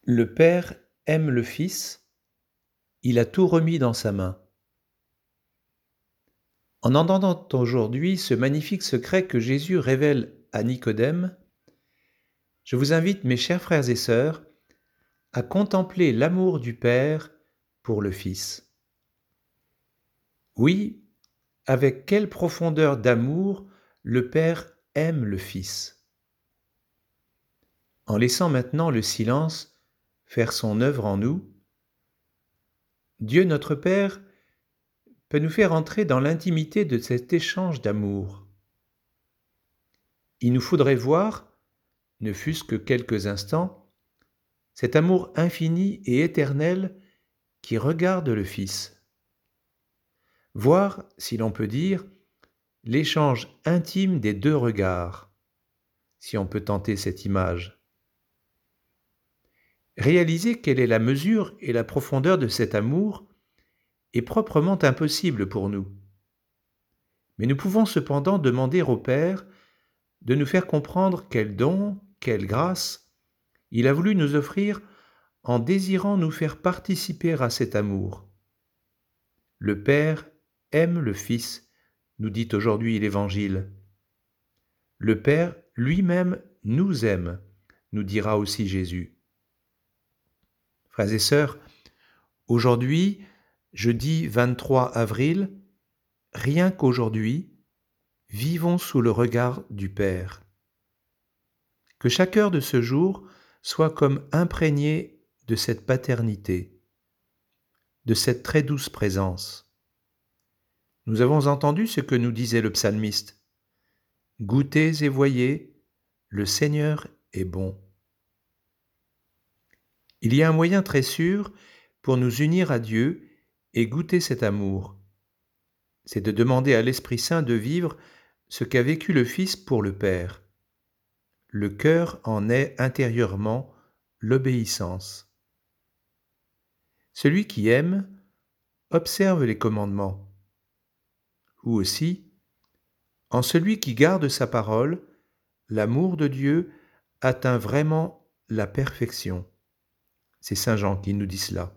Le Père aime le Fils, il a tout remis dans sa main. En entendant aujourd'hui ce magnifique secret que Jésus révèle à Nicodème, je vous invite, mes chers frères et sœurs, à contempler l'amour du Père pour le Fils. Oui, avec quelle profondeur d'amour le Père aime le Fils. En laissant maintenant le silence faire son œuvre en nous, Dieu notre Père peut nous faire entrer dans l'intimité de cet échange d'amour. Il nous faudrait voir, ne fût-ce que quelques instants, cet amour infini et éternel qui regarde le Fils. Voir, si l'on peut dire, l'échange intime des deux regards, si on peut tenter cette image. Réaliser quelle est la mesure et la profondeur de cet amour est proprement impossible pour nous. Mais nous pouvons cependant demander au Père de nous faire comprendre quel don, quelle grâce il a voulu nous offrir en désirant nous faire participer à cet amour. Le Père aime le Fils, nous dit aujourd'hui l'Évangile. Le Père lui-même nous aime, nous dira aussi Jésus. Frères et sœurs, aujourd'hui, jeudi 23 avril, rien qu'aujourd'hui, vivons sous le regard du Père. Que chaque heure de ce jour soit comme imprégnée de cette paternité, de cette très douce présence. Nous avons entendu ce que nous disait le psalmiste. Goûtez et voyez, le Seigneur est bon. Il y a un moyen très sûr pour nous unir à Dieu et goûter cet amour. C'est de demander à l'Esprit Saint de vivre ce qu'a vécu le Fils pour le Père. Le cœur en est intérieurement l'obéissance. Celui qui aime observe les commandements. Ou aussi, en celui qui garde sa parole, l'amour de Dieu atteint vraiment la perfection. C'est Saint Jean qui nous dit cela.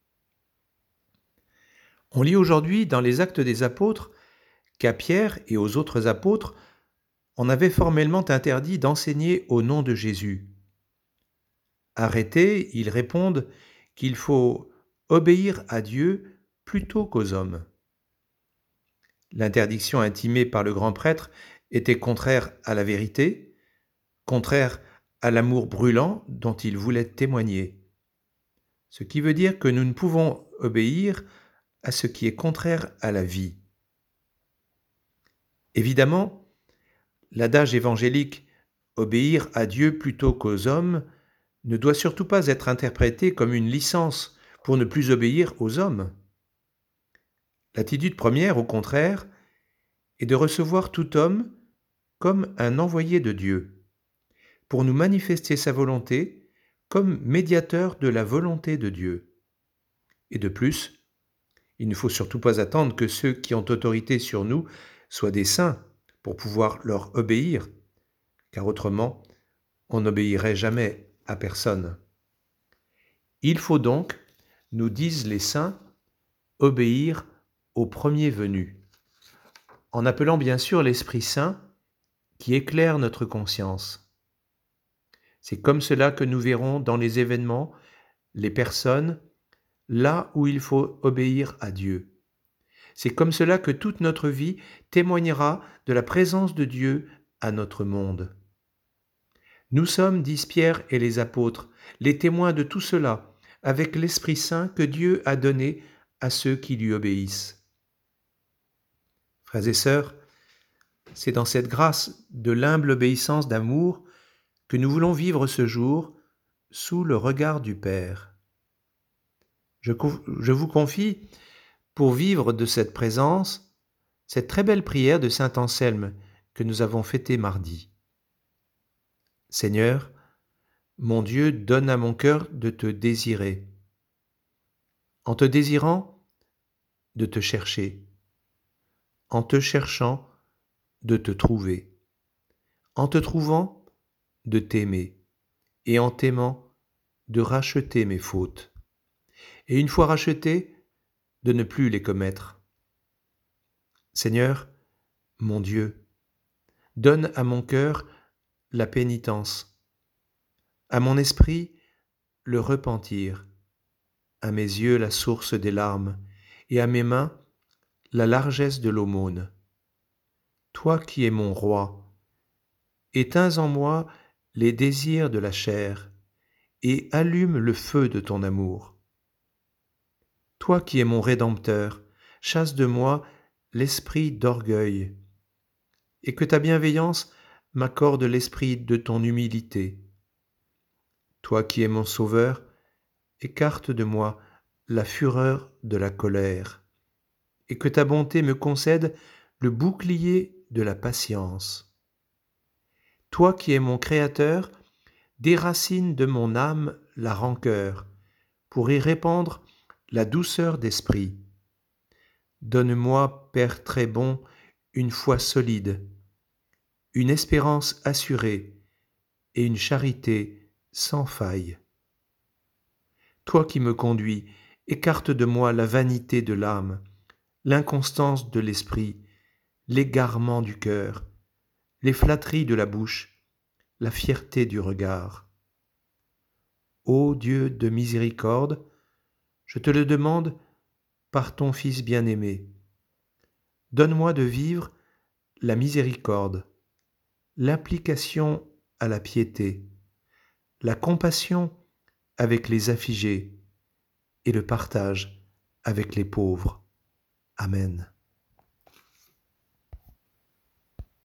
On lit aujourd'hui dans les Actes des Apôtres qu'à Pierre et aux autres apôtres, on avait formellement interdit d'enseigner au nom de Jésus. Arrêtés, ils répondent qu'il faut obéir à Dieu plutôt qu'aux hommes. L'interdiction intimée par le grand prêtre était contraire à la vérité, contraire à l'amour brûlant dont il voulait témoigner. Ce qui veut dire que nous ne pouvons obéir à ce qui est contraire à la vie. Évidemment, l'adage évangélique « obéir à Dieu plutôt qu'aux hommes » ne doit surtout pas être interprété comme une licence pour ne plus obéir aux hommes. L'attitude première, au contraire, est de recevoir tout homme comme un envoyé de Dieu, pour nous manifester sa volonté comme médiateur de la volonté de Dieu. Et de plus, il ne faut surtout pas attendre que ceux qui ont autorité sur nous soient des saints pour pouvoir leur obéir, car autrement, on n'obéirait jamais à personne. Il faut donc, nous disent les saints, obéir au premier venu, en appelant bien sûr l'Esprit Saint qui éclaire notre conscience. C'est comme cela que nous verrons dans les événements, les personnes, là où il faut obéir à Dieu. C'est comme cela que toute notre vie témoignera de la présence de Dieu à notre monde. Nous sommes, disent Pierre et les apôtres, les témoins de tout cela, avec l'Esprit Saint que Dieu a donné à ceux qui lui obéissent. Frères et sœurs, c'est dans cette grâce de l'humble obéissance d'amour que nous voulons vivre ce jour sous le regard du Père. Je vous confie, pour vivre de cette présence, cette très belle prière de saint Anselme que nous avons fêtée mardi. Seigneur, mon Dieu, donne à mon cœur de te désirer. En te désirant, de te chercher. En te cherchant, de te trouver. En te trouvant, de t'aimer. Et en t'aimant, de racheter mes fautes, et une fois rachetées, de ne plus les commettre. Seigneur, mon Dieu, donne à mon cœur la pénitence, à mon esprit le repentir, à mes yeux la source des larmes, et à mes mains la largesse de l'aumône. Toi qui es mon roi, éteins en moi les désirs de la chair, et allume le feu de ton amour. Toi qui es mon Rédempteur, chasse de moi l'esprit d'orgueil, et que ta bienveillance m'accorde l'esprit de ton humilité. Toi qui es mon Sauveur, écarte de moi la fureur de la colère, et que ta bonté me concède le bouclier de la patience. Toi qui es mon Créateur, déracine de mon âme la rancœur, pour y répandre la douceur d'esprit. Donne-moi, Père très bon, une foi solide, une espérance assurée et une charité sans faille. Toi qui me conduis, écarte de moi la vanité de l'âme, l'inconstance de l'esprit, l'égarement du cœur, les flatteries de la bouche, la fierté du regard. Ô Dieu de miséricorde, je te le demande par ton Fils bien-aimé. Donne-moi de vivre la miséricorde, l'application à la piété, la compassion avec les affligés et le partage avec les pauvres. Amen.